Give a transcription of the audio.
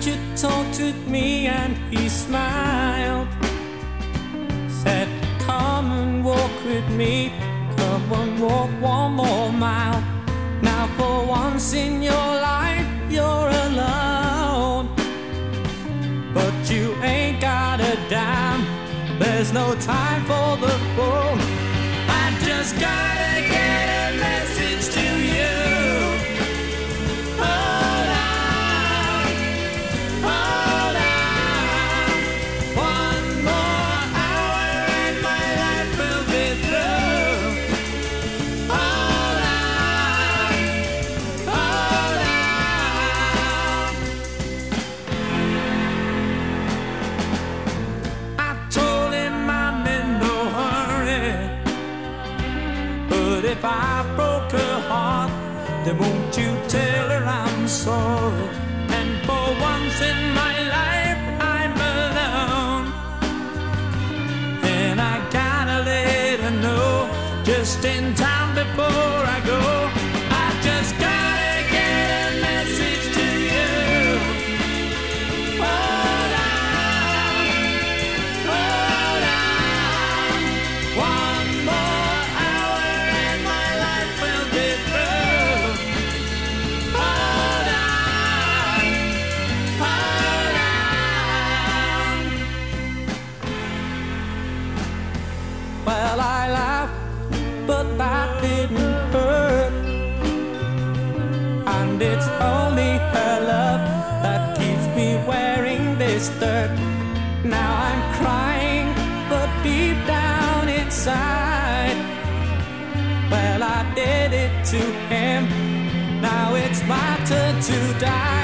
preacher talked with me and he smiled. Said, come and walk with me, come and walk one more mile. Now for once in your life you're alone, but you ain't got a dime, there's no time for the phone. I just gotta get a message to you. Hold on, hold on. One more hour and my life will be through. Hold on, hold on. I told him I'm in no hurry, but if I broke her heart, then won't you tell her I'm sorry? And for once in my life I'm alone, and I gotta let her know just in time before I go. I just gotta get a message to you. Hold on, hold on. One more hour and my life will be through. Hold on, hold on. Well, I laughed, but that didn't hurt, and it's only her love that keeps me wearing this dirt. Now I'm crying, but deep down inside, well, I did it to him, now it's my turn to die.